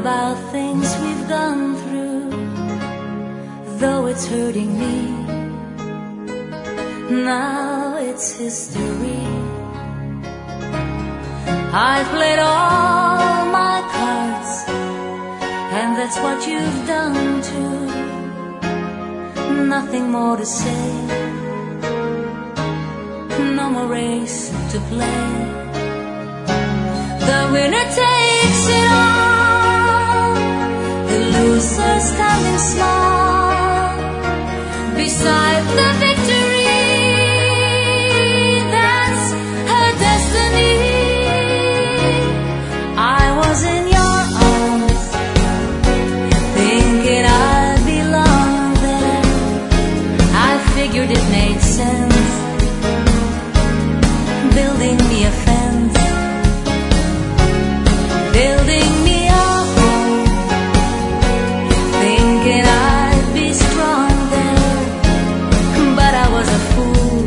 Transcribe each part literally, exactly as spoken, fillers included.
about things we've gone through, though it's hurting me. Now it's history. I've played all my cards, and that's what you've done too. Nothing more to say, no more race to play. The winner takes it all, the loser standing small beside the victory. That's her destiny. I was in your arms, thinking I'd belong there. I figured it made sense, building me a fence, building me a home, thinking I'd be strong there. But I was a fool,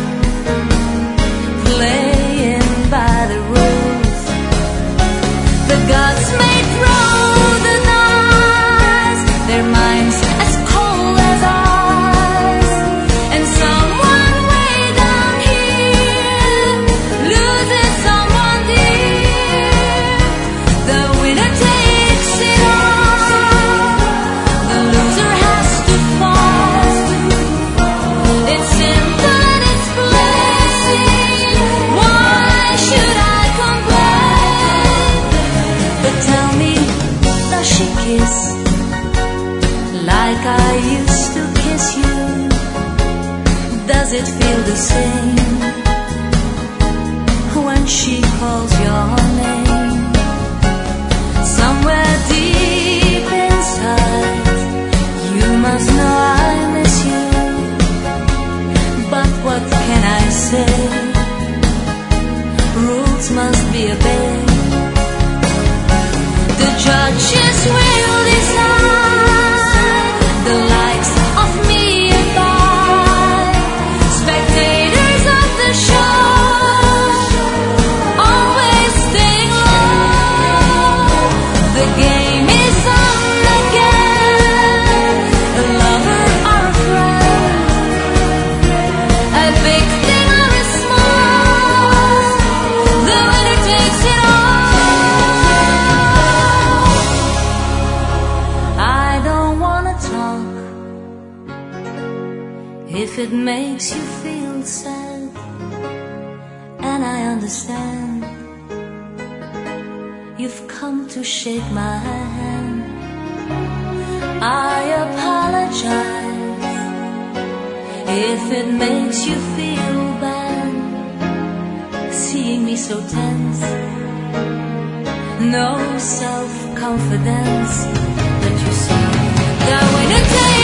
playing by the rules. The gods may throw the knives, their minds as cold as ours, and someone way down here loses someone dear. The winner takes it all, the loser has to fall. It's simple and it's plain. Why should I complain? But tell me, does she kiss like I used to kiss you? Does it feel the same when she calls your name? Somewhere deep inside, you must know I miss you. But what can I say? Rules must be obeyed. The judges will decide the likes of me and I. Spectators of the show, always staying low. The game is on again. A lover or a friend, a big thing or a small, the winner takes it all. I don't wanna talk if it makes you feel sad, and I understand. You've come to shake my hand. I apologize if it makes you feel bad, seeing me so tense, no self-confidence. That you see, the winner takes